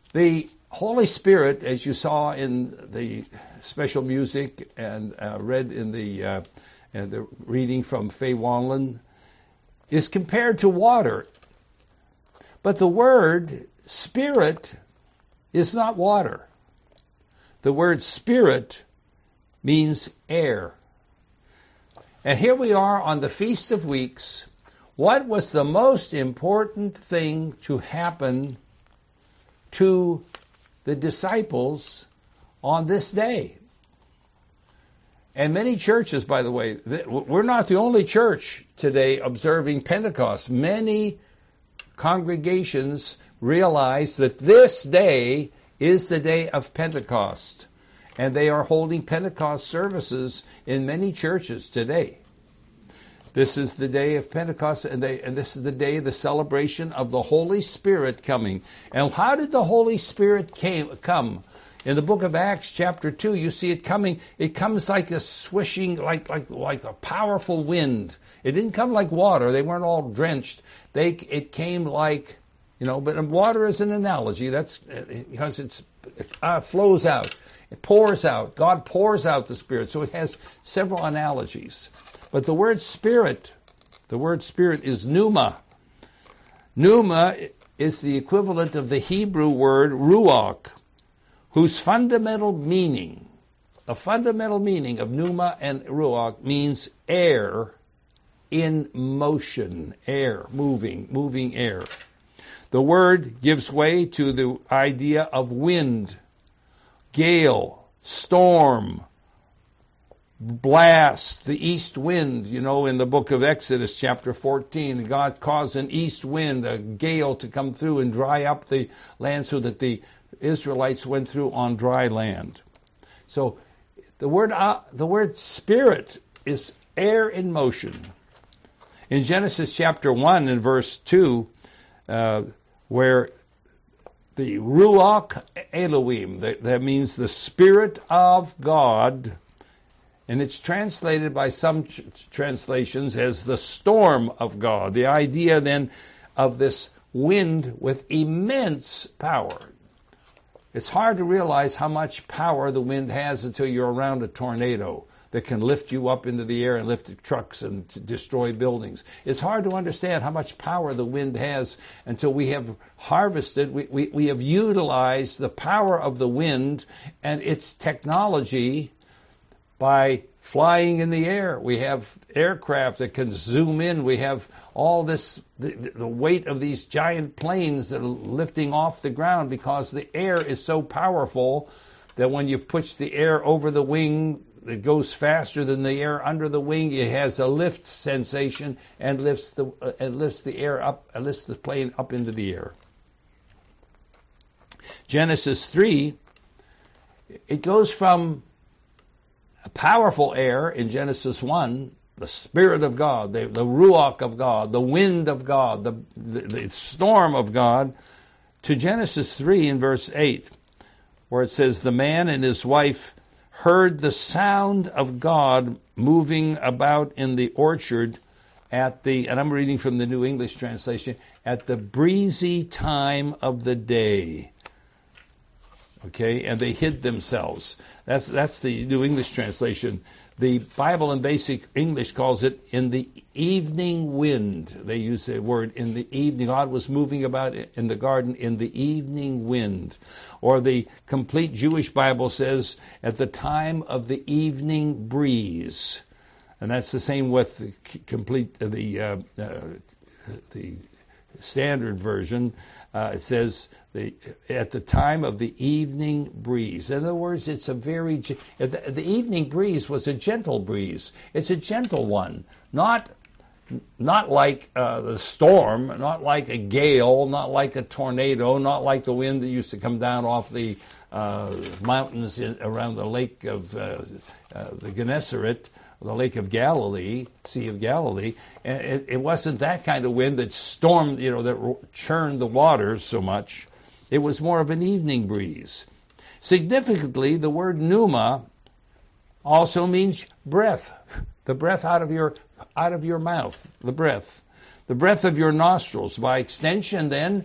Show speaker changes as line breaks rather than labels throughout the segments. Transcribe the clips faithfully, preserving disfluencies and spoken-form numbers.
The Holy Spirit, as you saw in the special music and uh, read in the, uh, in the reading from Faye Wanlin, is compared to water. But the word spirit is not water. The word spirit means air. And here we are on the Feast of Weeks. What was the most important thing to happen to the disciples on this day? And many churches, by the way, we're not the only church today observing Pentecost. Many congregations realize that this day is the day of Pentecost. And they are holding Pentecost services in many churches today. This is the day of Pentecost, and, they, and this is the day of the celebration of the Holy Spirit coming. And how did the Holy Spirit came, come? In the book of Acts, chapter two, you see it coming. It comes like a swishing, like like like a powerful wind. It didn't come like water. They weren't all drenched. They it came like, you know. But water is an analogy. That's because it's it uh, flows out. It pours out. God pours out the Spirit. So it has several analogies. But the word Spirit, the word Spirit is pneuma. Pneuma is the equivalent of the Hebrew word ruach, whose fundamental meaning, the fundamental meaning of pneuma and ruach means air in motion, air, moving, moving air. The word gives way to the idea of wind, gale, storm, blast, the east wind. You know, in the book of Exodus, chapter fourteen, God caused an east wind, a gale to come through and dry up the land so that the Israelites went through on dry land. So the word uh, the word spirit is air in motion. In Genesis chapter one and verse two, uh, where the Ruach Elohim, that, that means the Spirit of God, and it's translated by some ch- translations as the storm of God. The idea then of this wind with immense power. It's hard to realize how much power the wind has until you're around a tornado that can lift you up into the air and lift trucks and to destroy buildings. It's hard to understand how much power the wind has until we have harvested, we, we, we have utilized the power of the wind and its technology by flying in the air. We have aircraft that can zoom in. We have all this, the, the weight of these giant planes that are lifting off the ground because the air is so powerful that when you push the air over the wing, it goes faster than the air under the wing. It has a lift sensation and lifts the uh, and lifts the air up, uh, lifts the plane up into the air. Genesis three, it goes from a powerful air in Genesis one, the Spirit of God, the, the Ruach of God, the wind of God, the, the, the storm of God, to Genesis three in verse eight, where it says, the man and his wife heard the sound of God moving about in the orchard at the, and I'm reading from the New English translation, at the breezy time of the day. Okay, and they hid themselves. That's that's the New English translation. The Bible in Basic English calls it in the evening wind. They use the word in the evening. God was moving about in the garden in the evening wind. Or the Complete Jewish Bible says at the time of the evening breeze. And that's the same with the complete the uh, uh, the Standard Version. Uh, it says the, at the time of the evening breeze. In other words, it's a very, the, the evening breeze was a gentle breeze. It's a gentle one, not not like uh, the storm, not like a gale, not like a tornado, not like the wind that used to come down off the uh, mountains in, around the lake of uh, uh, the Gennesaret, the Lake of Galilee, Sea of Galilee. And it, it wasn't that kind of wind that stormed, you know, that churned the waters so much. It was more of an evening breeze. Significantly, the word pneuma also means breath, the breath out of your out of your mouth, the breath, the breath of your nostrils. By extension, then,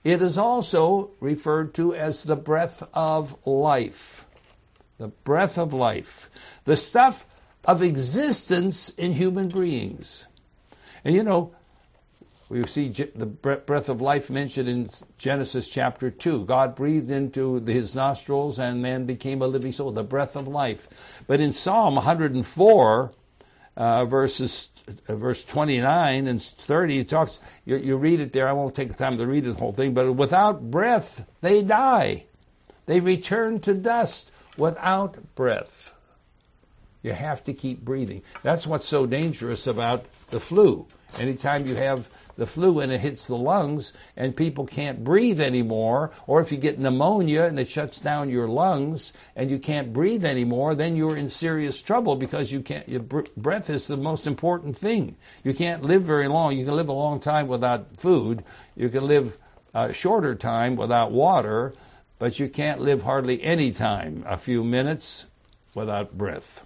It is also referred to as the breath of life. The breath of life. The stuff of existence in human beings. And you know, we see the breath of life mentioned in Genesis chapter two. God breathed into his nostrils and man became a living soul, the breath of life. But in Psalm one hundred four, uh, verses, uh, verse twenty-nine and thirty, it talks, you, you read it there, I won't take the time to read the whole thing, but without breath, they die. They return to dust without breath. You have to keep breathing. That's what's so dangerous about the flu. Anytime you have the flu and it hits the lungs and people can't breathe anymore, or if you get pneumonia and it shuts down your lungs and you can't breathe anymore, then you're in serious trouble because you can't. Your breath is the most important thing. You can't live very long. You can live a long time without food. You can live a shorter time without water, but you can't live hardly any time, a few minutes, without breath.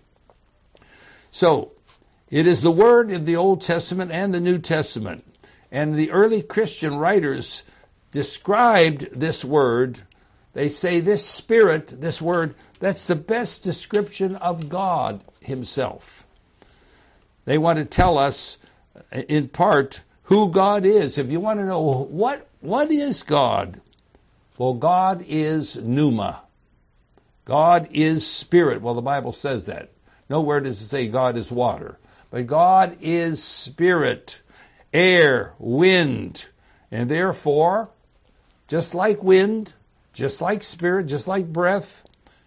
So, it is the word in the Old Testament and the New Testament. And the early Christian writers described this word. They say this spirit, this word, that's the best description of God himself. They want to tell us, in part, who God is. If you want to know what, what is God, well, God is pneuma. God is spirit. Well, the Bible says that. Nowhere does it say God is water. But God is spirit, air, wind. And therefore, just like wind, just like spirit, just like breath,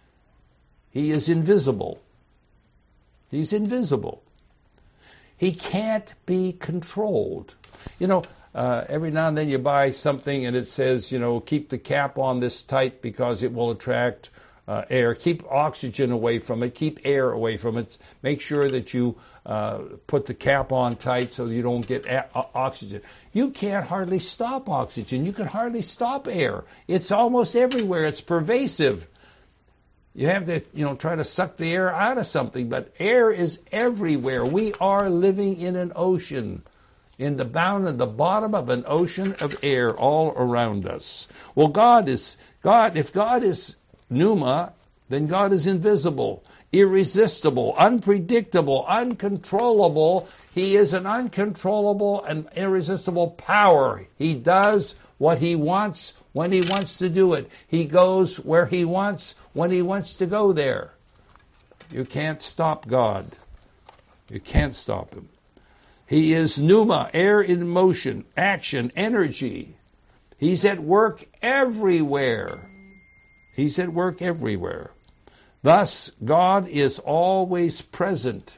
he is invisible. He's invisible. He can't be controlled. You know, uh, every now and then you buy something and it says, you know, keep the cap on this tight because it will attract Uh, air. Keep oxygen away from it. Keep air away from it. Make sure that you uh, put the cap on tight so you don't get a- oxygen. You can't hardly stop oxygen. You can hardly stop air. It's almost everywhere. It's pervasive. You have to, you know, try to suck the air out of something, but air is everywhere. We are living in an ocean, in the bound at the bottom of an ocean of air all around us. Well, God is God. If God is pneuma, then God is invisible, irresistible, unpredictable, uncontrollable. He is an uncontrollable and irresistible power. He does what he wants when he wants to do it. He goes where he wants when he wants to go there. You can't stop God. You can't stop him. He is pneuma, air in motion, action, energy. He's at work everywhere. He's at work everywhere. Thus, God is always present.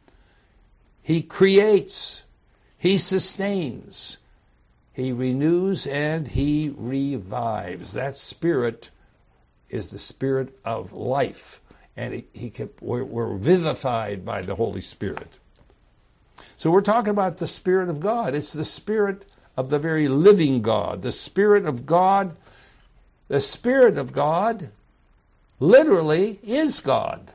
He creates. He sustains. He renews and he revives. That spirit is the spirit of life. And he, he can, we're, we're vivified by the Holy Spirit. So we're talking about the Spirit of God. It's the Spirit of the very living God. The Spirit of God. The Spirit of God literally is God.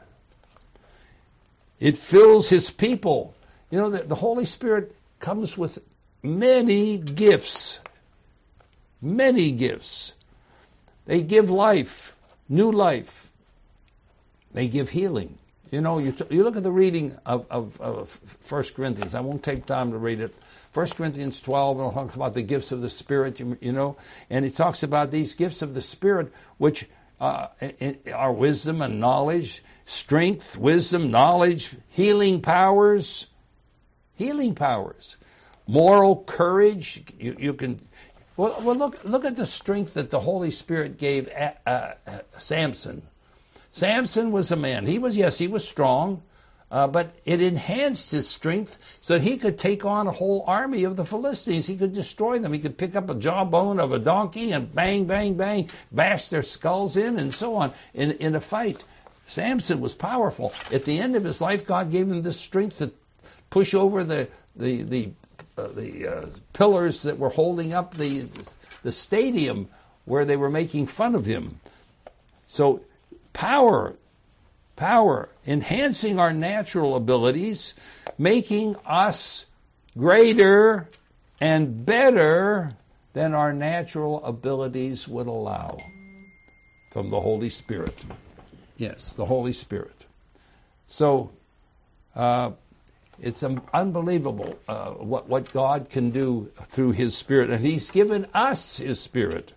It fills his people. You know, the, the Holy Spirit comes with many gifts. Many gifts. They give life, new life. They give healing. You know, you, t- you look at the reading of, of, of First Corinthians. I won't take time to read it. First Corinthians twelve, it talks about the gifts of the Spirit, you, you know, and it talks about these gifts of the Spirit, which uh, are wisdom and knowledge, strength, wisdom, knowledge, healing powers, healing powers, moral courage. You, you can, well, well, look, look at the strength that the Holy Spirit gave uh, uh, Samson. Samson was a man. He was, yes, he was strong. Uh, but it enhanced his strength so he could take on a whole army of the Philistines. He could destroy them. He could pick up a jawbone of a donkey and bang, bang, bang, bash their skulls in and so on in, in a fight. Samson was powerful. At the end of his life, God gave him this strength to push over the the the, uh, the uh, pillars that were holding up the the stadium where they were making fun of him. So power. Power, enhancing our natural abilities, making us greater and better than our natural abilities would allow from the Holy Spirit. Yes, the Holy Spirit. So uh, it's um, unbelievable uh, what, what God can do through His Spirit. And He's given us His Spirit.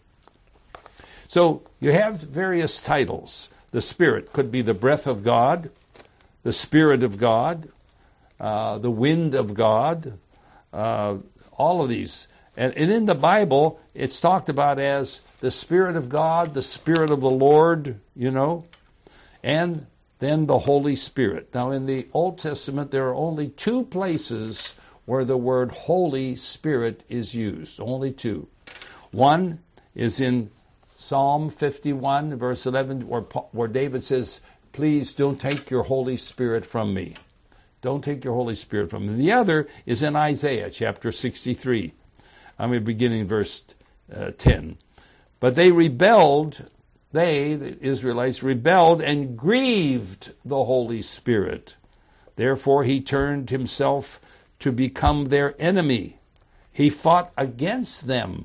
So you have various titles. The Spirit could be the breath of God, the Spirit of God, uh, the wind of God, uh, all of these. And, and in the Bible, it's talked about as the Spirit of God, the Spirit of the Lord, you know, and then the Holy Spirit. Now, in the Old Testament, there are only two places where the word Holy Spirit is used, only two. One is in Psalm fifty-one, verse eleven, where, where David says, please don't take your Holy Spirit from me. Don't take your Holy Spirit from me. The other is in Isaiah chapter sixty-three. I'm beginning verse uh, ten. But they rebelled, they, the Israelites, rebelled and grieved the Holy Spirit. Therefore he turned himself to become their enemy. He fought against them.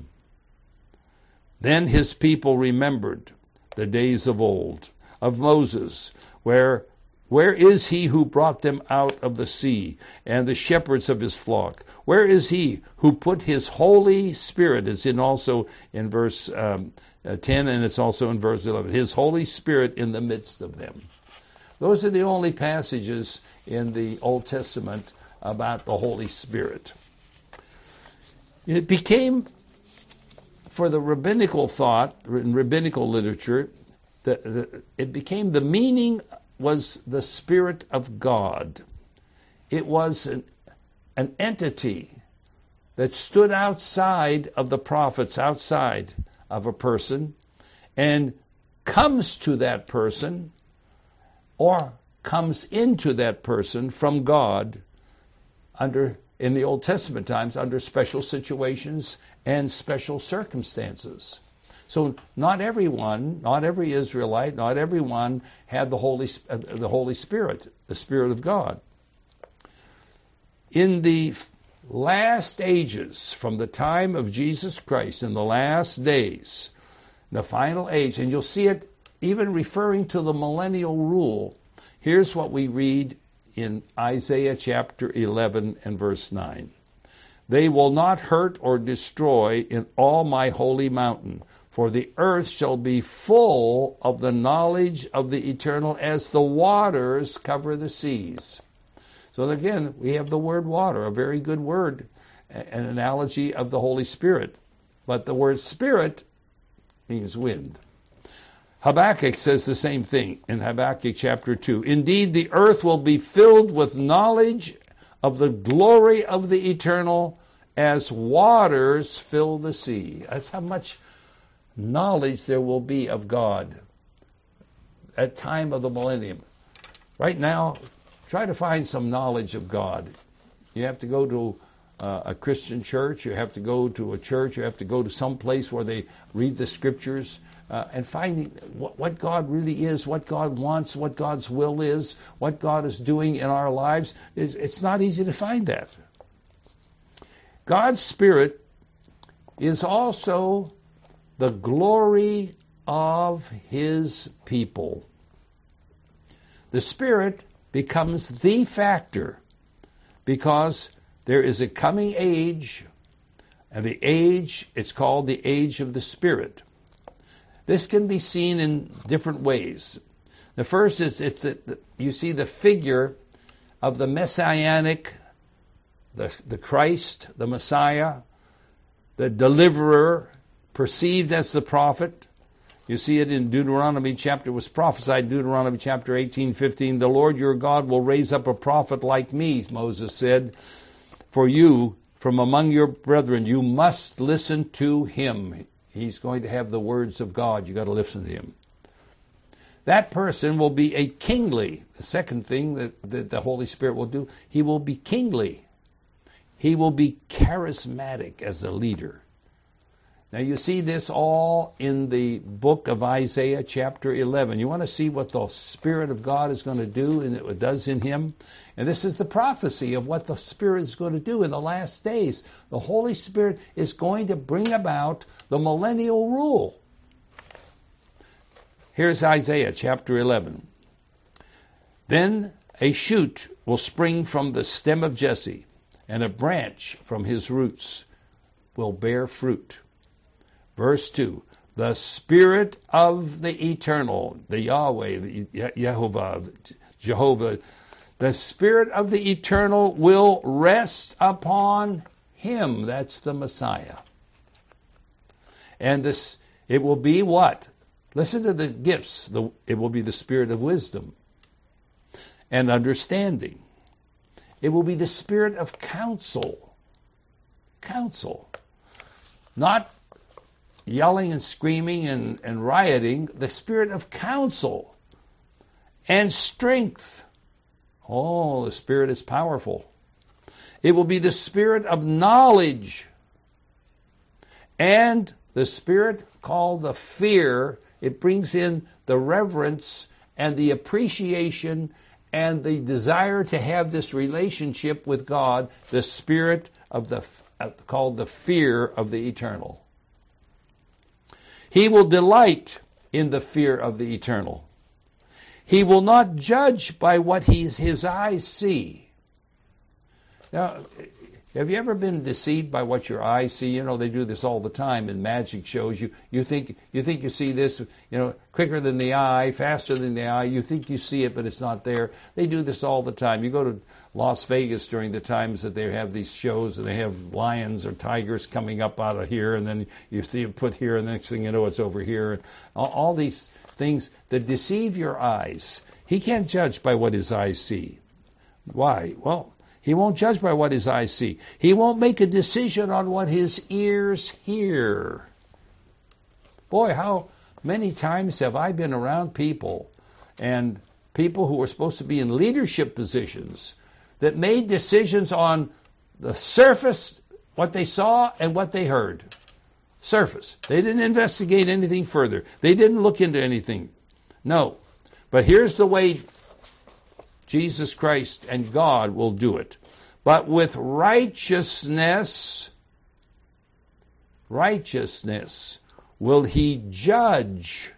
Then his people remembered the days of old, of Moses, where where is he who brought them out of the sea, and the shepherds of his flock? Where is he who put his Holy Spirit? It's in also in verse um, uh, ten, and it's also in verse eleven. His Holy Spirit in the midst of them. Those are the only passages in the Old Testament about the Holy Spirit. It became, for the rabbinical thought, in rabbinical literature, the, the, it became the meaning was the Spirit of God. It was an, an entity that stood outside of the prophets, outside of a person, and comes to that person or comes into that person from God under, in the Old Testament times, under special situations and special circumstances. So not everyone, not every Israelite, not everyone had the Holy, uh, the Holy Spirit, the Spirit of God. In the last ages, from the time of Jesus Christ, in the last days, the final age, and you'll see it even referring to the millennial rule, here's what we read in Isaiah chapter eleven and verse nine. They will not hurt or destroy in all my holy mountain, for the earth shall be full of the knowledge of the eternal as the waters cover the seas. So again, we have the word water, a very good word, an analogy of the Holy Spirit. But the word Spirit means wind. Habakkuk says the same thing in Habakkuk chapter two. Indeed, the earth will be filled with knowledge of the glory of the eternal as waters fill the sea. That's how much knowledge there will be of God at time of the millennium. Right now, try to find some knowledge of God. You have to go to uh, a Christian church, you have to go to a church, you have to go to some place where they read the scriptures, uh, and finding what, what God really is, what God wants, what God's will is, what God is doing in our lives. It's, it's not easy to find that. God's Spirit is also the glory of His people. The Spirit becomes the factor because there is a coming age, and the age, it's called the age of the Spirit. This can be seen in different ways. The first is it's the, the, you see the figure of the messianic, the, the Christ, the Messiah, the deliverer, perceived as the prophet. You see it in Deuteronomy chapter, it was prophesied in Deuteronomy chapter eighteen, fifteen. The Lord your God will raise up a prophet like me, Moses said, for you from among your brethren. You must listen to him. He's going to have the words of God. You've got to listen to him. That person will be a kingly. The second thing that, that the Holy Spirit will do, he will be kingly. He will be charismatic as a leader. Now you see this all in the book of Isaiah chapter eleven. You want to see what the Spirit of God is going to do and it does in him? And this is the prophecy of what the Spirit is going to do in the last days. The Holy Spirit is going to bring about the millennial rule. Here's Isaiah chapter eleven. Then a shoot will spring from the stem of Jesse, and a branch from his roots will bear fruit. Verse two, the Spirit of the Eternal, the Yahweh, the Jehovah, Jehovah, the Spirit of the Eternal will rest upon him. That's the Messiah. And this, it will be what? Listen to the gifts. The, it will be the Spirit of wisdom and understanding. It will be the Spirit of counsel. Counsel. Not yelling and screaming and, and rioting, the Spirit of counsel and strength. Oh, the Spirit is powerful. It will be the Spirit of knowledge and the Spirit called the fear. It brings in the reverence and the appreciation and the desire to have this relationship with God, the Spirit of the called the fear of the eternal. He will delight in the fear of the eternal. He will not judge by what he's, his eyes see. Now, have you ever been deceived by what your eyes see? You know, they do this all the time in magic shows. You you think you think you see this, you know, quicker than the eye, faster than the eye. You think you see it, but it's not there. They do this all the time. You go to Las Vegas during the times that they have these shows and they have lions or tigers coming up out of here, and then you see it put here, and the next thing you know, it's over here. And all, all these things that deceive your eyes. He can't judge by what his eyes see. Why? Well, he won't judge by what his eyes see. He won't make a decision on what his ears hear. Boy, how many times have I been around people and people who were supposed to be in leadership positions that made decisions on the surface, what they saw and what they heard. Surface. They didn't investigate anything further. They didn't look into anything. No. But here's the way Jesus Christ and God will do it. But with righteousness, righteousness will he judge.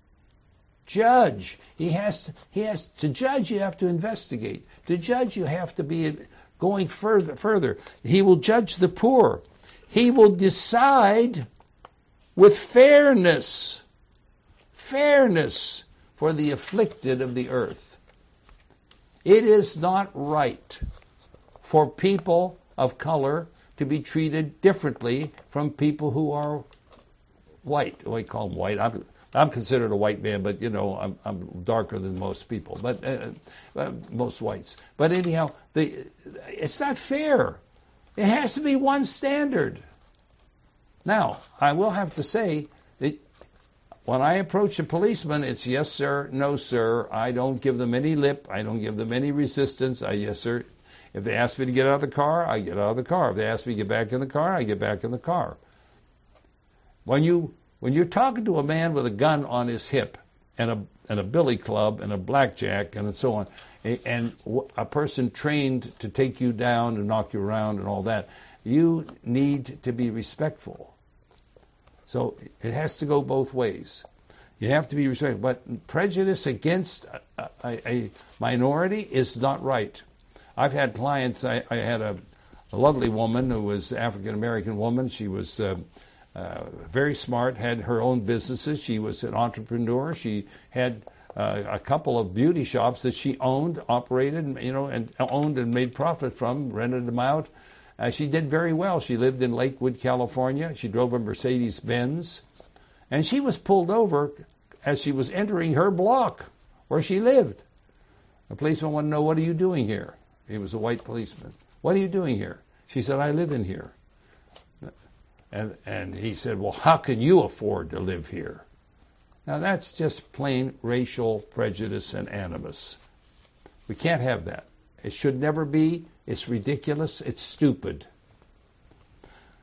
Judge. He has to, he has to judge, you have to investigate. To judge, you have to be going further further. He will judge the poor. He will decide with fairness. Fairness for the afflicted of the earth. It is not right for people of color to be treated differently from people who are white. We call them white. I'm, I'm considered a white man, but, you know, I'm, I'm darker than most people, but uh, uh, most whites. But anyhow, the, it's not fair. It has to be one standard. Now, I will have to say that when I approach a policeman, it's yes, sir, no, sir. I don't give them any lip. I don't give them any resistance. I, yes, sir. If they ask me to get out of the car, I get out of the car. If they ask me to get back in the car, I get back in the car. When you when you're talking to a man with a gun on his hip and a and a billy club and a blackjack and so on, and a person trained to take you down and knock you around and all that, you need to be respectful. So it has to go both ways. You have to be respectful. But prejudice against a, a, a minority is not right. I've had clients, I, I had a, a lovely woman who was an African-American woman. She was uh, uh, very smart, had her own businesses. She was an entrepreneur. She had uh, a couple of beauty shops that she owned, operated, you know, and owned and made profit from, rented them out. Uh, she did very well. She lived in Lakewood, California. She drove a Mercedes-Benz. And she was pulled over as she was entering her block where she lived. The policeman wanted to know, what are you doing here? He was a white policeman. What are you doing here? She said, I live in here. And, and he said, well, how can you afford to live here? Now, that's just plain racial prejudice and animus. We can't have that. It should never be. It's ridiculous. It's stupid.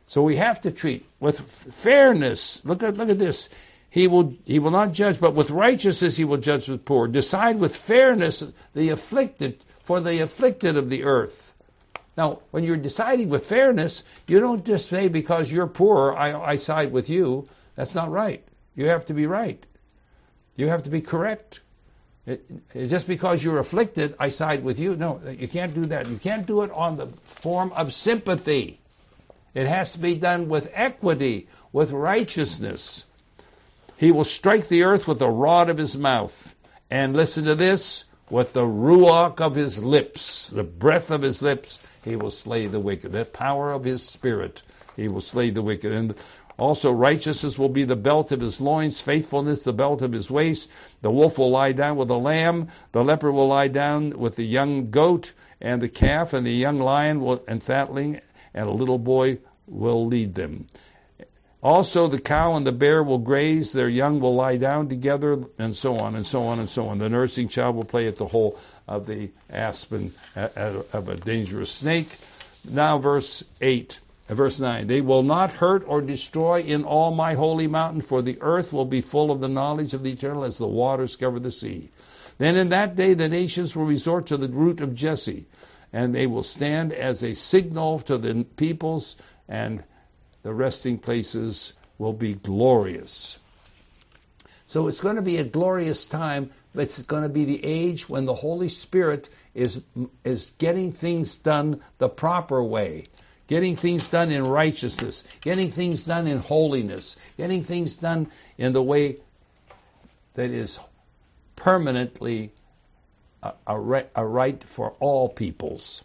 So we have to treat with fairness. Look at look at this. He will he will not judge, but with righteousness he will judge the poor. Decide with fairness the afflicted for the afflicted of the earth. Now, when you're deciding with fairness, you don't just say because you're poor, I, I side with you. That's not right. You have to be right. You have to be correct. It, it, just because you're afflicted, I side with you. No, you can't do that. You can't do it on the form of sympathy. It has to be done with equity, with righteousness. He will strike the earth with the rod of his mouth. And listen to this, with the ruach of his lips, the breath of his lips, he will slay the wicked. The power of his spirit, he will slay the wicked. And also righteousness will be the belt of his loins, faithfulness the belt of his waist. The wolf will lie down with the lamb, the leopard will lie down with the young goat, and the calf, and the young lion will, and fatling, and a little boy will lead them. Also the cow and the bear will graze, their young will lie down together, and so on, and so on, and so on. The nursing child will play at the hole of the aspen, of a dangerous snake. Now verse eight, verse nine. They will not hurt or destroy in all my holy mountain, for the earth will be full of the knowledge of the eternal as the waters cover the sea. Then in that day the nations will resort to the root of Jesse, and they will stand as a signal to the peoples, and the resting places will be glorious. So it's going to be a glorious time, but it's going to be the age when the Holy Spirit is, is getting things done the proper way, getting things done in righteousness, getting things done in holiness, getting things done in the way that is permanently a, a, right, a right for all peoples.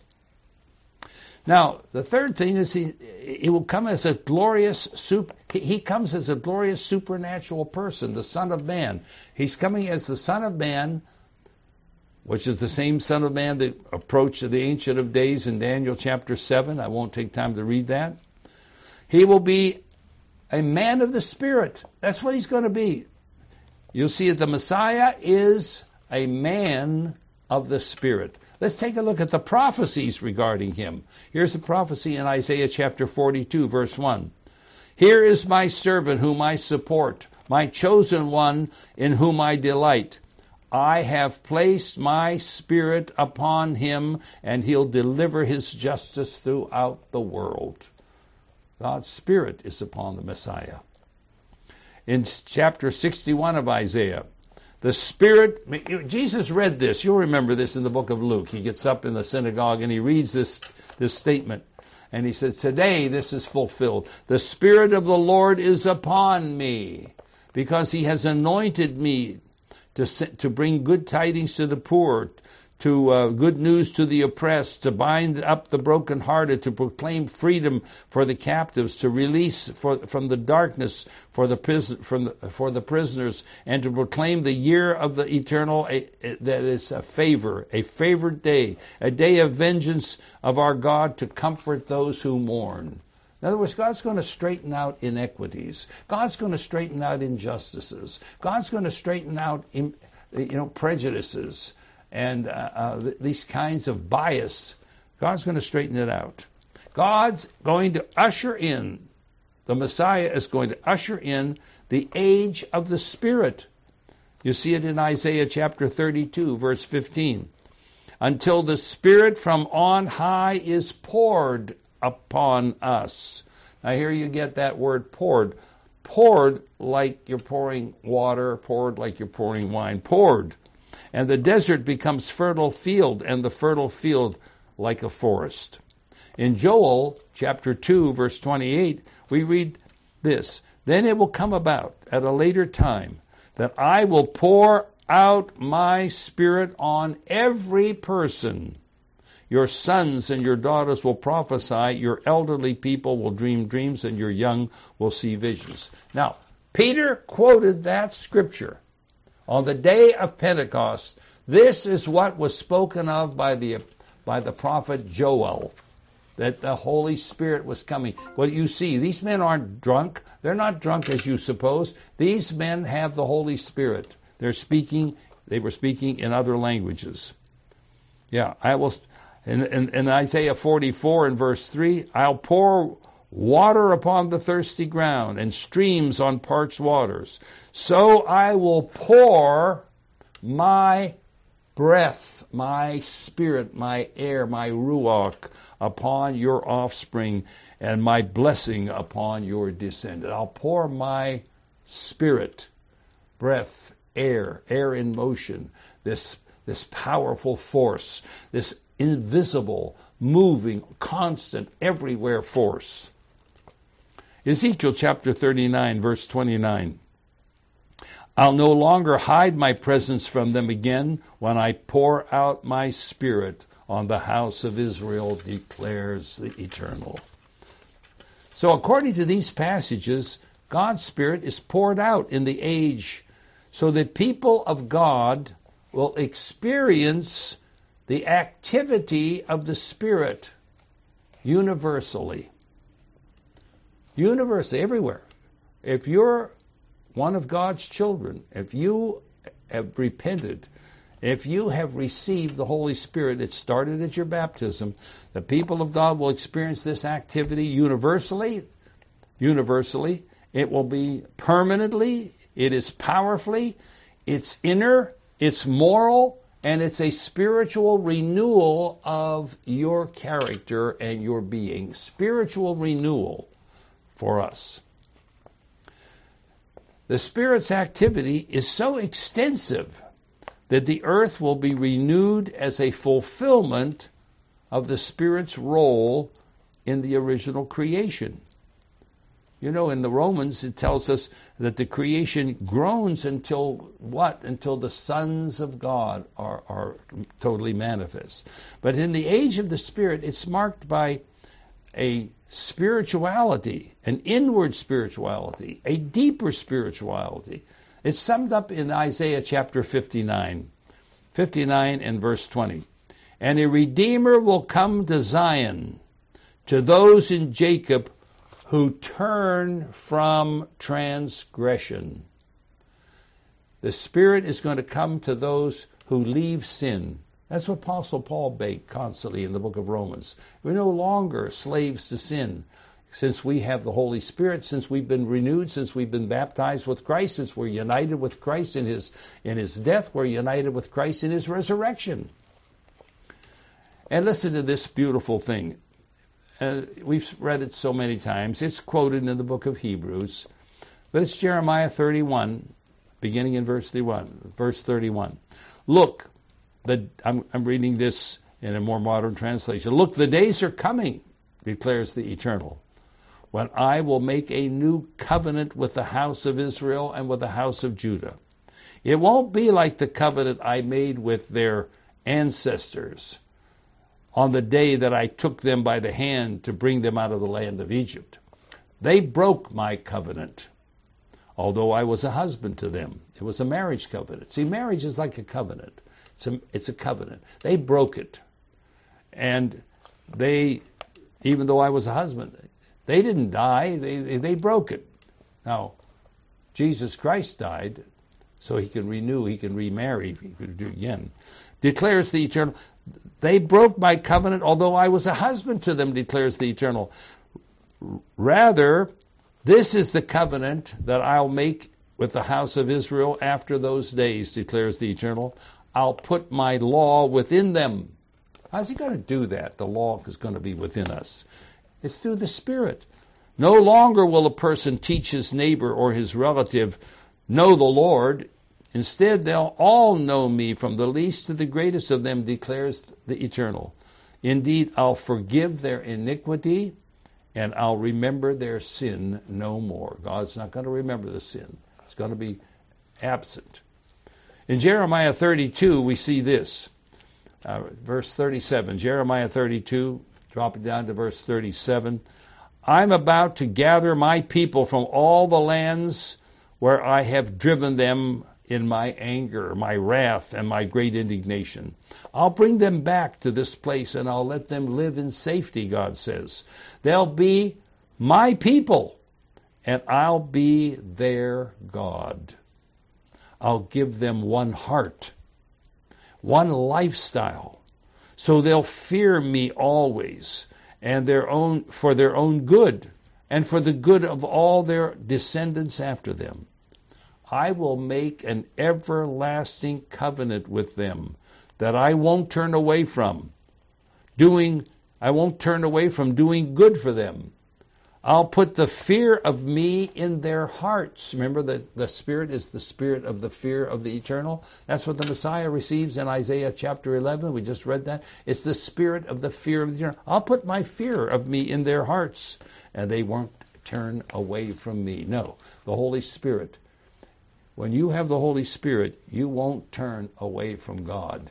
Now, the third thing is he, he will come as a glorious, super, he, he comes as a glorious supernatural person, the Son of Man. He's coming as the Son of Man, which is the same Son of Man that approached the Ancient of Days in Daniel chapter seven. I won't take time to read that. He will be a man of the Spirit. That's what he's going to be. You'll see that the Messiah is a man of the Spirit. Let's take a look at the prophecies regarding him. Here's a prophecy in Isaiah chapter forty-two, verse one. Here is my servant whom I support, my chosen one in whom I delight. I have placed my spirit upon him, and he'll deliver his justice throughout the world. God's Spirit is upon the Messiah. In chapter sixty-one of Isaiah, the Spirit, Jesus read this. You'll remember this in the book of Luke. He gets up in the synagogue and he reads this, this statement. And he says, today this is fulfilled. The Spirit of the Lord is upon me, because he has anointed me to, to bring good tidings to the poor, to uh, good news to the oppressed, to bind up the brokenhearted, to proclaim freedom for the captives, to release for, from the darkness for the prison, from the, for the prisoners, and to proclaim the year of the eternal, a, a, that is a favor, a favored day, a day of vengeance of our God, to comfort those who mourn. In other words, God's going to straighten out inequities. God's going to straighten out injustices. God's going to straighten out, you know, prejudices. And uh, uh, th- these kinds of bias, God's going to straighten it out. God's going to usher in, the Messiah is going to usher in the age of the Spirit. You see it in Isaiah chapter thirty-two, verse fifteen. Until the Spirit from on high is poured upon us. Now here you get that word poured. Poured like you're pouring water, poured like you're pouring wine. Poured. And the desert becomes fertile field, and the fertile field like a forest. In Joel chapter two, verse twenty-eight, we read this. Then it will come about at a later time that I will pour out my Spirit on every person. Your sons and your daughters will prophesy, your elderly people will dream dreams, and your young will see visions. Now, Peter quoted that scripture. On the day of Pentecost, this is what was spoken of by the by the prophet Joel, that the Holy Spirit was coming. What you see, these men aren't drunk. They're not drunk as you suppose. These men have the Holy Spirit. They're speaking, they were speaking in other languages. Yeah, I will, in, in, in Isaiah forty-four and verse three, I'll pour water upon the thirsty ground, and streams on parched waters. So I will pour my breath, my spirit, my air, my ruach upon your offspring, and my blessing upon your descendant. I'll pour my spirit, breath, air, air in motion, this, this powerful force, this invisible, moving, constant, everywhere force. Ezekiel chapter thirty-nine, verse twenty-nine. I'll no longer hide my presence from them again when I pour out my spirit on the house of Israel, declares the Eternal. So according to these passages, God's Spirit is poured out in the age so that people of God will experience the activity of the Spirit universally. Universally, everywhere. If you're one of God's children, if you have repented, if you have received the Holy Spirit, it started at your baptism, the people of God will experience this activity universally, universally. It will be permanently, it is powerfully, it's inner, it's moral, and it's a spiritual renewal of your character and your being. Spiritual renewal for us. The Spirit's activity is so extensive that the earth will be renewed as a fulfillment of the Spirit's role in the original creation. You know, in the Romans, it tells us that the creation groans until what? Until the sons of God are, are totally manifest. But in the age of the Spirit, it's marked by a spirituality, an inward spirituality, a deeper spirituality. It's summed up in Isaiah chapter fifty-nine, fifty-nine and verse twenty. And a Redeemer will come to Zion, to those in Jacob who turn from transgression. The Spirit is going to come to those who leave sin. That's what Apostle Paul begged constantly in the book of Romans. We're no longer slaves to sin. Since we have the Holy Spirit, since we've been renewed, since we've been baptized with Christ, since we're united with Christ in his, in his death, we're united with Christ in his resurrection. And listen to this beautiful thing. Uh, we've read it so many times. It's quoted in the book of Hebrews. But it's Jeremiah thirty-one, beginning in verse thirty-one. Verse thirty-one. Look, the, I'm, I'm reading this in a more modern translation. Look, the days are coming, declares the Eternal, when I will make a new covenant with the house of Israel and with the house of Judah. It won't be like the covenant I made with their ancestors on the day that I took them by the hand to bring them out of the land of Egypt. They broke my covenant, although I was a husband to them. It was a marriage covenant. See, marriage is like a covenant. It's a, it's a covenant. They broke it. And they, even though I was a husband, they didn't die. They, they broke it. Now, Jesus Christ died so he can renew, he can remarry, he can do it again. Declares the Eternal, they broke my covenant, although I was a husband to them, declares the Eternal. Rather, this is the covenant that I'll make with the house of Israel after those days, declares the Eternal. I'll put my law within them. How's he going to do that? The law is going to be within us. It's through the Spirit. No longer will a person teach his neighbor or his relative, know the Lord. Instead, they'll all know me, from the least to the greatest of them, declares the Eternal. Indeed, I'll forgive their iniquity, and I'll remember their sin no more. God's not going to remember the sin. It's going to be absent. In Jeremiah thirty-two, we see this. Uh, verse thirty-seven, Jeremiah thirty-two, drop it down to verse thirty-seven. I'm about to gather my people from all the lands where I have driven them in my anger, my wrath, and my great indignation. I'll bring them back to this place, and I'll let them live in safety, God says. They'll be my people, and I'll be their God. I'll give them one heart, one lifestyle, so they'll fear me always, and their own for their own good. and for the good of all their descendants after them. I will make an everlasting covenant with them that I won't turn away from. Doing, I won't turn away from doing good for them. I'll put the fear of me in their hearts. Remember that the Spirit is the spirit of the fear of the eternal? That's what the Messiah receives in Isaiah chapter eleven. We just read that. It's the spirit of the fear of the eternal. I'll put my fear of me in their hearts, and they won't turn away from me. No, the Holy Spirit. When you have the Holy Spirit, you won't turn away from God.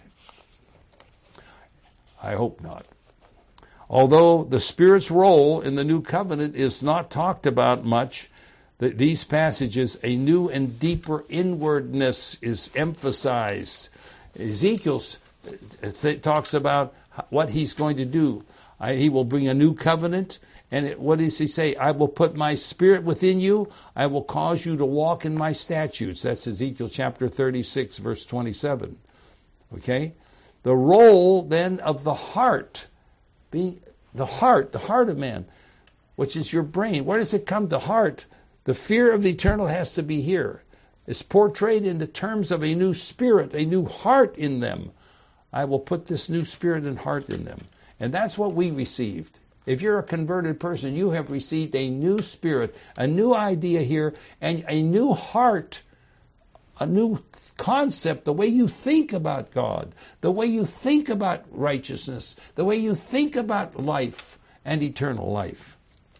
I hope not. Although the Spirit's role in the new covenant is not talked about much, that these passages, a new and deeper inwardness is emphasized. Ezekiel th- talks about what he's going to do. I, he will bring a new covenant. And it, what does he say? I will put my Spirit within you. I will cause you to walk in my statutes. That's Ezekiel chapter thirty-six, verse twenty-seven. Okay? The role then of the heart, being the heart, the heart of man, which is your brain. Where does it come? The heart. The fear of the eternal has to be here. It's portrayed in the terms of a new spirit, a new heart in them. I will put this new spirit and heart in them. And that's what we received. If you're a converted person, you have received a new spirit, a new idea here, and a new heart, a new concept, the way you think about God, the way you think about righteousness, the way you think about life and eternal life.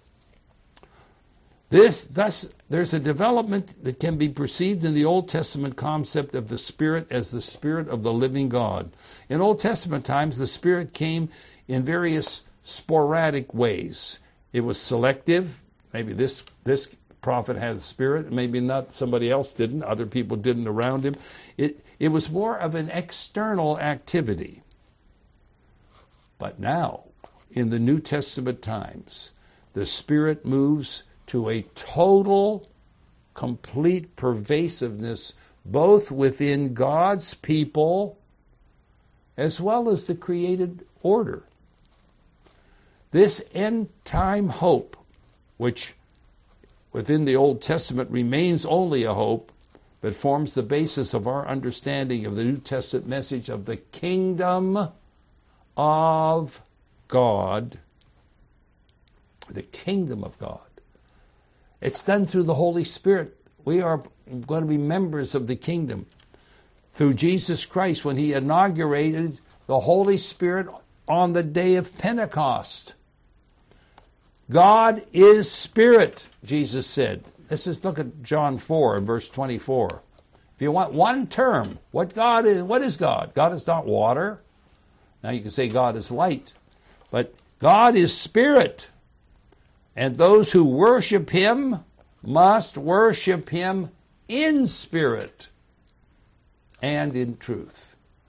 This, thus, there's a development that can be perceived in the Old Testament concept of the Spirit as the Spirit of the living God. In Old Testament times, the Spirit came in various sporadic ways. It was selective. Maybe this this prophet had the Spirit, maybe not, somebody else didn't, other people didn't around him. It it was more of an external activity. But now, in the New Testament times, the Spirit moves to a total, complete pervasiveness, both within God's people as well as the created order. This end-time hope, which within the Old Testament remains only a hope, but forms the basis of our understanding of the New Testament message of the kingdom of God. The kingdom of God. It's done through the Holy Spirit. We are going to be members of the kingdom. Through Jesus Christ, when he inaugurated the Holy Spirit on the day of Pentecost. God is Spirit, Jesus said. Let's just look at John four and verse twenty-four. If you want one term, what God is, what is God? God is not water. Now you can say God is light, but God is Spirit. And those who worship him must worship him in spirit and in truth.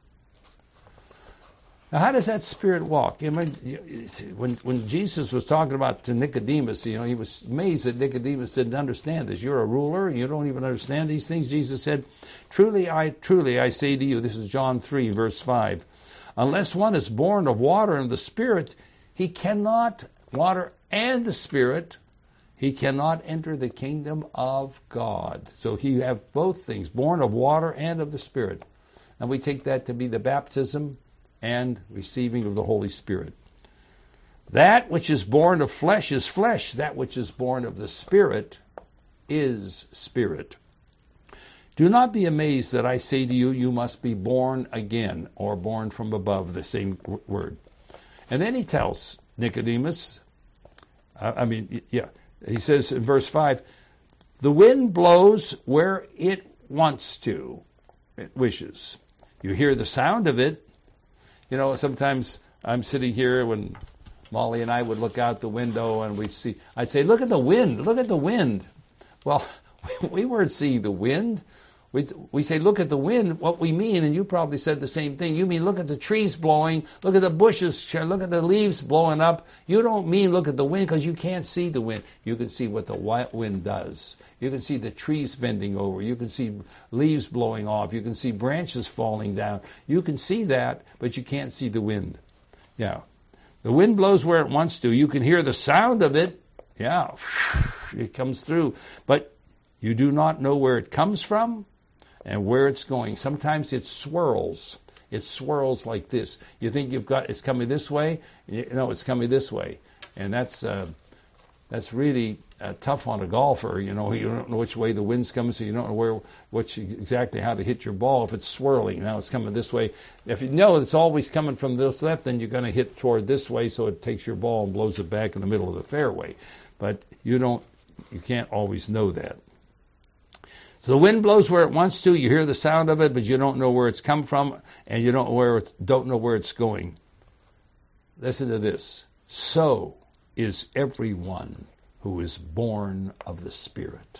Now, how does that Spirit walk? I mean, when, when Jesus was talking about to Nicodemus, you know, he was amazed that Nicodemus didn't understand this. You're a ruler, and you don't even understand these things. Jesus said, Truly, I, truly, I say to you, this is John three, verse five, unless one is born of water and the Spirit, he cannot, water and the Spirit, he cannot enter the kingdom of God. So he have both things, born of water and of the Spirit. And we take that to be the baptism and receiving of the Holy Spirit. That which is born of flesh is flesh. That which is born of the Spirit is spirit. Do not be amazed that I say to you, you must be born again, or born from above, the same word. And then he tells Nicodemus, I mean, yeah, he says in verse five, the wind blows where it wants to, it wishes. You hear the sound of it. You know, sometimes I'm sitting here when Molly and I would look out the window and we'd see, I'd say, look at the wind, look at the wind. Well, we weren't seeing the wind. We, we say, look at the wind. What we mean, and you probably said the same thing, you mean look at the trees blowing, look at the bushes, look at the leaves blowing up. You don't mean look at the wind because you can't see the wind. You can see what the wind does. You can see the trees bending over. You can see leaves blowing off. You can see branches falling down. You can see that, but you can't see the wind. Yeah. The wind blows where it wants to. You can hear the sound of it, Yeah, it comes through. But you do not know where it comes from and where it's going. Sometimes it swirls. It swirls like this. You think you've got, it's coming this way. No, it's coming this way. And that's uh, that's really uh, tough on a golfer. You know, you don't know which way the wind's coming, so you don't know where, which exactly how to hit your ball. If it's swirling, now it's coming this way. If you know it's always coming from this left, then you're going to hit toward this way, so it takes your ball and blows it back in the middle of the fairway. But you don't, you can't always know that. So the wind blows where it wants to. You hear the sound of it, but you don't know where it's come from, and you don't where it, don't know where it's going. Listen to this. So is everyone who is born of the Spirit.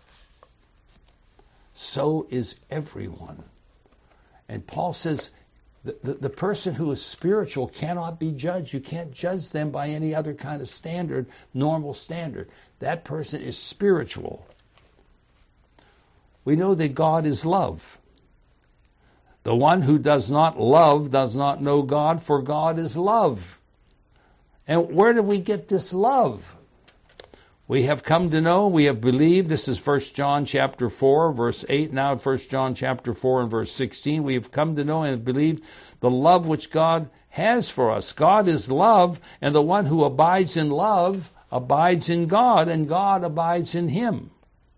So is everyone. And Paul says the, the, the person who is spiritual cannot be judged. You can't judge them by any other kind of standard, normal standard. That person is spiritual. We know that God is love. The one who does not love does not know God, for God is love. And where do we get this love? We have come to know, we have believed. This is First John chapter four, verse eight. Now First John chapter four and verse sixteen. We have come to know and believed the love which God has for us. God is love, and the one who abides in love abides in God, and God abides in him.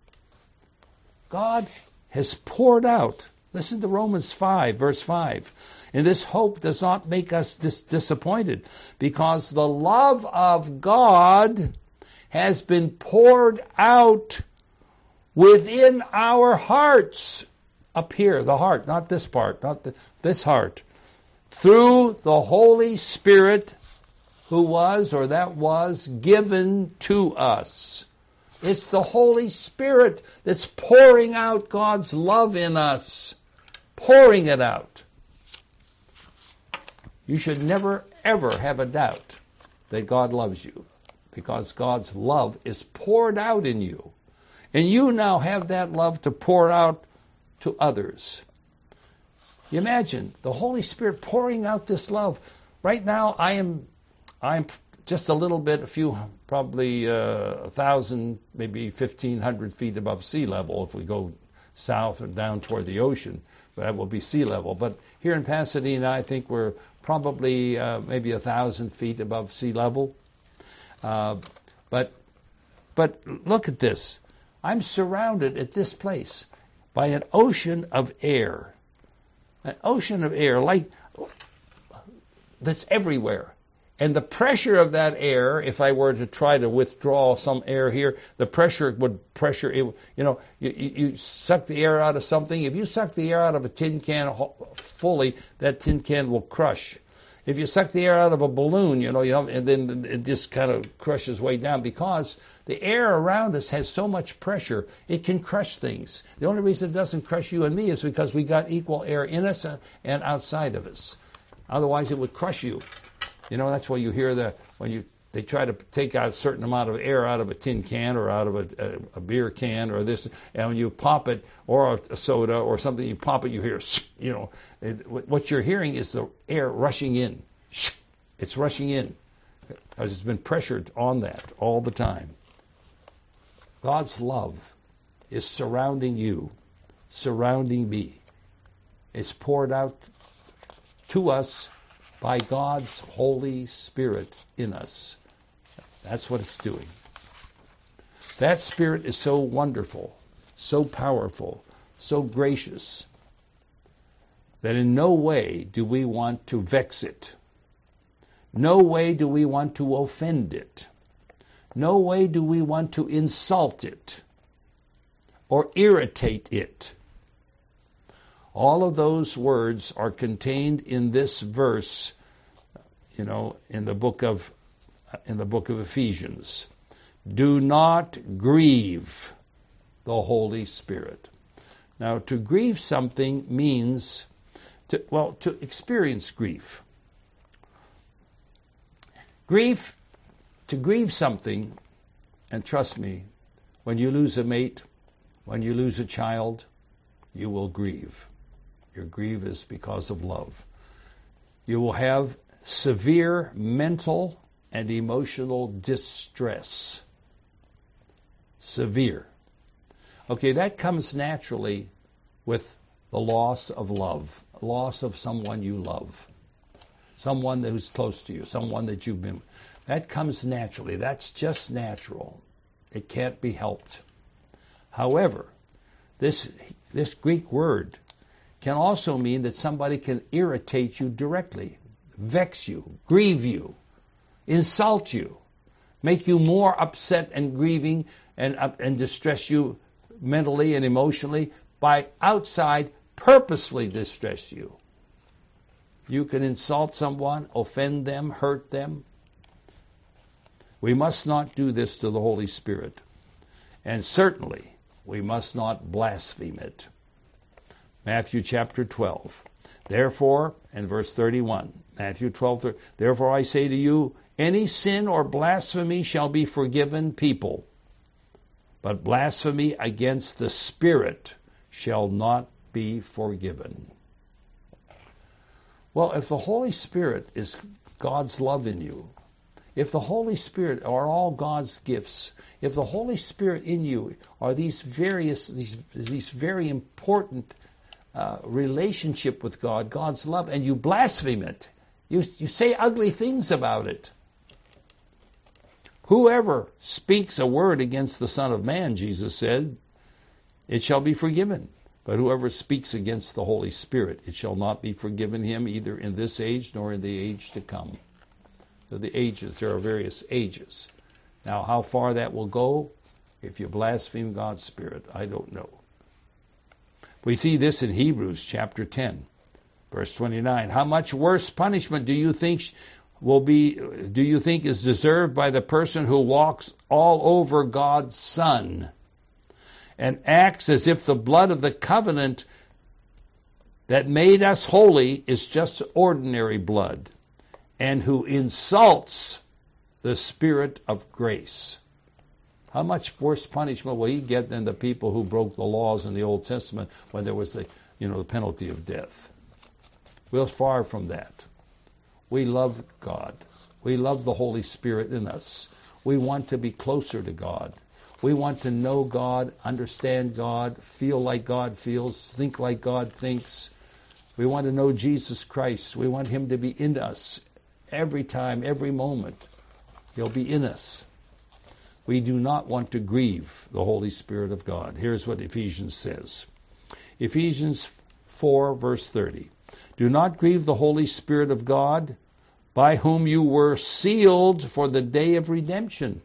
God has poured out. Listen to Romans five, verse five. And this hope does not make us dis- disappointed, because the love of God has been poured out within our hearts. Up here, the heart, not this part, not the, this heart. Through the Holy Spirit who was, or that was, given to us. It's the Holy Spirit that's pouring out God's love in us. Pouring it out. You should never, ever have a doubt that God loves you, because God's love is poured out in you. And you now have that love to pour out to others. You imagine the Holy Spirit pouring out this love. Right now, I am I'm just a little bit, a few, probably uh, a thousand, maybe fifteen hundred feet above sea level if we go south or down toward the ocean. That will be sea level. But here in Pasadena, I think we're probably uh, maybe a thousand feet above sea level. Uh, but but look at this. I'm surrounded at this place by an ocean of air. An ocean of air like that's everywhere. And the pressure of that air, if I were to try to withdraw some air here, the pressure would pressure, it, you know, you, you suck the air out of something. If you suck the air out of a tin can fully, that tin can will crush. If you suck the air out of a balloon, you know, you know and then it just kind of crushes way down, because the air around us has so much pressure, it can crush things. The only reason it doesn't crush you and me is because we got equal air in us and outside of us. Otherwise, it would crush you. You know, that's why you hear the, when you, they try to take out a certain amount of air out of a tin can or out of a, a, a beer can or this, and when you pop it, or a, a soda or something, you pop it, you hear, you know, it, what you're hearing is the air rushing in. It's rushing in because it's been pressured on that all the time. God's love is surrounding you, surrounding me. It's poured out to us by God's Holy Spirit in us. That's what it's doing. That Spirit is so wonderful, so powerful, so gracious, that in no way do we want to vex it. No way do we want to offend it. No way do we want to insult it or irritate it. All of those words are contained in this verse, you know, in the book of in the book of Ephesians. Do not grieve the Holy Spirit. Now, to grieve something means to, well, to experience grief. Grief, to grieve something, and trust me, when you lose a mate, when you lose a child, you will grieve. Your grief is because of love. You will have severe mental and emotional distress severe. Okay, that comes naturally with the loss of love, loss of someone you love, someone who's close to you, someone that you've been. That comes naturally. That's just natural. It can't be helped. However, this this Greek word can also mean that somebody can irritate you directly, vex you, grieve you, insult you, make you more upset and grieving and and distress you mentally and emotionally by outside purposefully distress you. You can insult someone, offend them, hurt them. We must not do this to the Holy Spirit. And certainly, we must not blaspheme it. Matthew chapter twelve. Therefore, and verse thirty-one, Matthew twelve, thirty, therefore I say to you, any sin or blasphemy shall be forgiven people, but blasphemy against the Spirit shall not be forgiven. Well, if the Holy Spirit is God's love in you, if the Holy Spirit are all God's gifts, if the Holy Spirit in you are these various, these, these very important uh, relationship with God, God's love, and you blaspheme it, you, you say ugly things about it. Whoever speaks a word against the Son of Man, Jesus said, it shall be forgiven. But whoever speaks against the Holy Spirit, it shall not be forgiven him either in this age nor in the age to come. So the ages, there are various ages. Now, how far that will go, if you blaspheme God's Spirit, I don't know. We see this in Hebrews chapter ten, verse twenty-nine. How much worse punishment do you think will be, do you think is deserved by the person who walks all over God's Son and acts as if the blood of the covenant that made us holy is just ordinary blood, and who insults the Spirit of grace? How much worse punishment will he get than the people who broke the laws in the Old Testament when there was the, you know, the penalty of death? We're far from that. We love God. We love the Holy Spirit in us. We want to be closer to God. We want to know God, understand God, feel like God feels, think like God thinks. We want to know Jesus Christ. We want him to be in us every time, every moment. He'll be in us. We do not want to grieve the Holy Spirit of God. Here's what Ephesians says. Ephesians four, verse thirty. Do not grieve the Holy Spirit of God, by whom you were sealed for the day of redemption.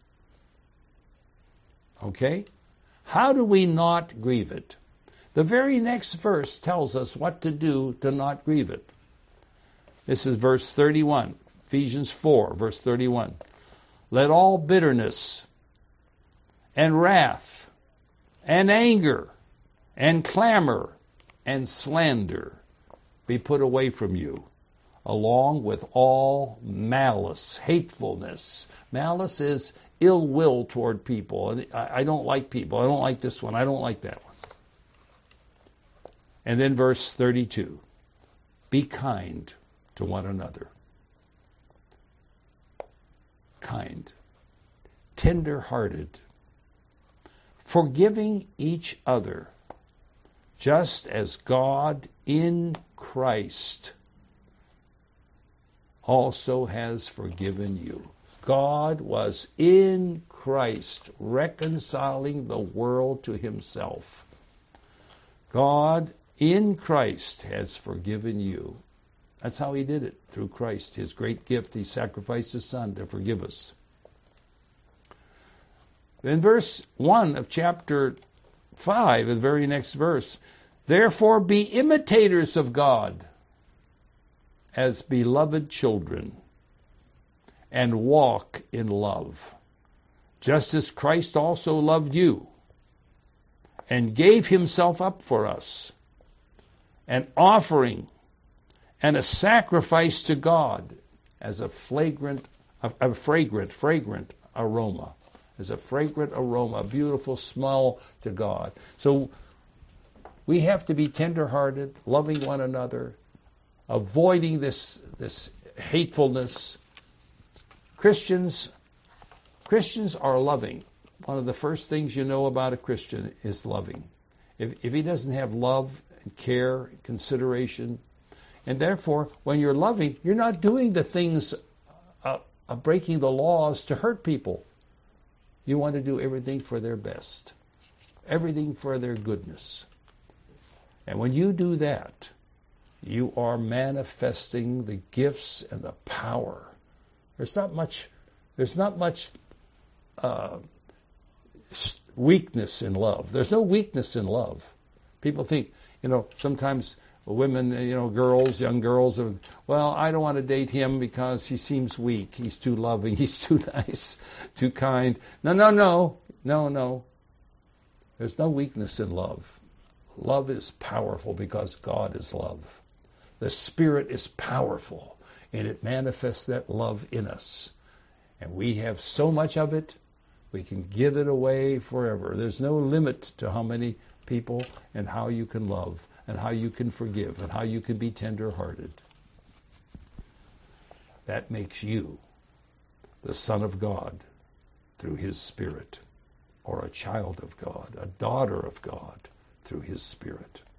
Okay? How do we not grieve it? The very next verse tells us what to do to not grieve it. This is verse thirty-one, Ephesians four, verse thirty-one. Let all bitterness and wrath and anger and clamor and slander be put away from you, along with all malice, hatefulness. Malice is ill will toward people. And I don't like people. I don't like this one. I don't like that one. And then verse thirty-two. Be kind to one another. Kind. Tender-hearted. Forgiving each other, just as God in Christ also has forgiven you. God was in Christ reconciling the world to himself. God in Christ has forgiven you. That's how he did it, through Christ. His great gift, he sacrificed his Son to forgive us. In verse one of chapter five, the very next verse, therefore be imitators of God as beloved children, and walk in love, just as Christ also loved you and gave himself up for us, an offering and a sacrifice to God as a flagrant, a, a fragrant, fragrant aroma, as a fragrant aroma, a beautiful smell to God. So we have to be tender-hearted, loving one another, avoiding this, this hatefulness. Christians, Christians are loving. one of the first things you know about a Christian is loving. If, if he doesn't have love and care and consideration, and therefore, when you're loving, you're not doing the things, uh, uh, breaking the laws to hurt people. You want to do everything for their best, everything for their goodness. And when you do that, you are manifesting the gifts and the power. There's not much, there's not much uh, weakness in love. There's no weakness in love. People think, you know, sometimes women, you know, girls, young girls, are, well, I don't want to date him because he seems weak. He's too loving. He's too nice, too kind. No, no, no, no, no. There's no weakness in love. Love is powerful because God is love. The Spirit is powerful, and it manifests that love in us. And we have so much of it, we can give it away forever. There's no limit to how many people and how you can love and how you can forgive and how you can be tender-hearted. That makes you the Son of God through His Spirit, or a child of God, a daughter of God through His Spirit.